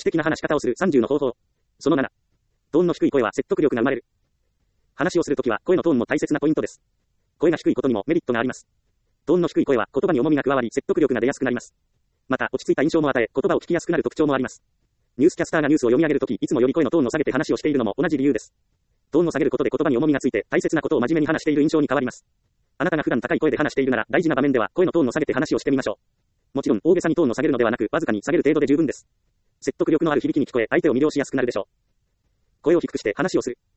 的な話し方をする30の方法。その7。トーンの低い声は説得力が生まれる。話をするときは声のトーンも大切なポイントです。声が低いことにもメリットがあります。トーンの低い声は言葉に重みが加わり説得力が出やすくなります。また落ち着いた印象も与え言葉を聞きやすくなる特徴もあります。ニュースキャスターがニュースを読み上げるときいつもより声のトーンを下げて話をしているのも同じ理由です。トーンを下げることで言葉に重みがついて大切なことを真面目に話している印象に変わります。あなたが普段高い声で話しているなら大事な場面では声のトーンを下げて話をしてみましょう。もちろん大げさにトーンを下げるのではなくわずかに下げる程度で十分です。説得力のある響きに聞こえ相手を魅了しやすくなるでしょう。声を低くして話をする。